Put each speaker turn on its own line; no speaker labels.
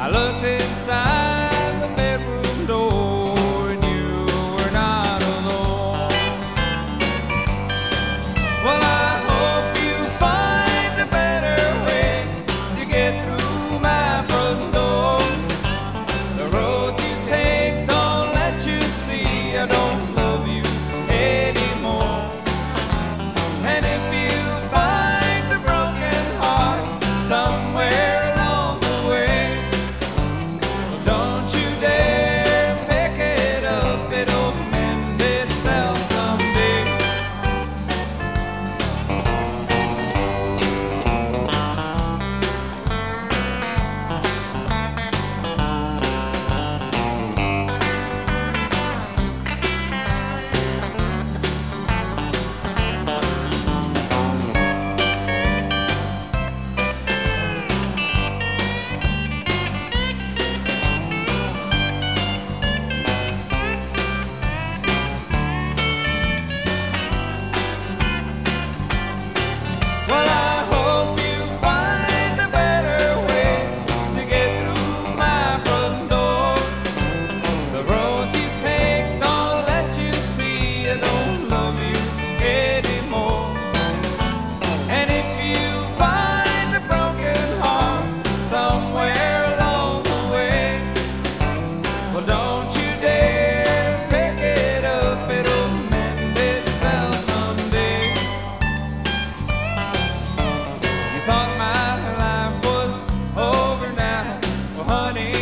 I looked inside the bedroom door and you were not alone. Well, I hope you find a better way to get through my front door. The roads you take don't let you see I don't love you anymore. And if you find a broken heart somewhere along the way, don't you dare pick it up, it'll mend itself someday. Well, I hope you find a better way to get through my front door. The roads you take don't let you see I don't love you anymore. And if you find a broken heart somewhere along the way, well, don't you dare pick it up, it'll mend itself someday. You thought my life was over now, well, honey,